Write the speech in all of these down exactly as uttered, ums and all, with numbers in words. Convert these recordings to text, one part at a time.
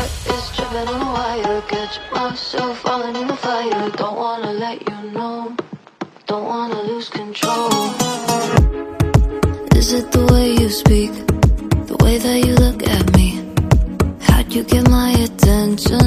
heart is driven on a wire. Catch myself falling in the fire. Don't wanna let you know, don't wanna lose control. Is it the way you speak, the way that you look at me? How'd you get my attention?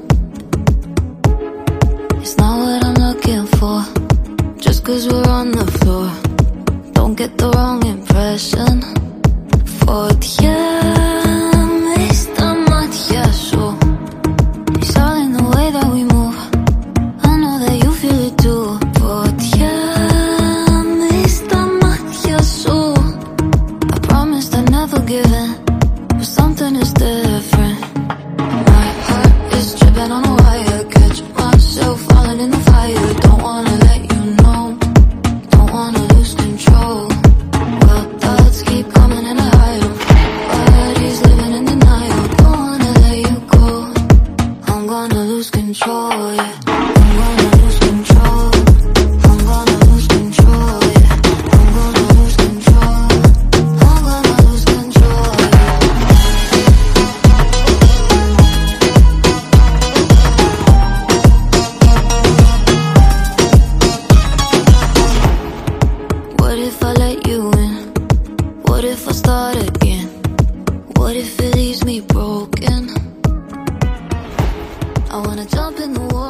It's not what I'm looking for, just cause we're on the floor. Don't get the wrong impression. Φωτιά μες στα μάτια σου. It's all in the way that we move. I know that you feel it too. Φωτιά μες στα μάτια σου. I promised I'd never give in, but something is different. My heart is dripping on a wire. Catch myself falling in the fire. Don't wanna let you know, don't wanna lose control. Well, thoughts keep coming and I hide them. Body's living in denial. Don't wanna let you go, I'm gonna lose control, yeah. I'm gonna lose control, I'm gonna lose control, yeah. I'm gonna lose control, I'm gonna lose control, yeah. What if I let you in? What if I start again? What if it leaves me broken? I wanna jump in the water.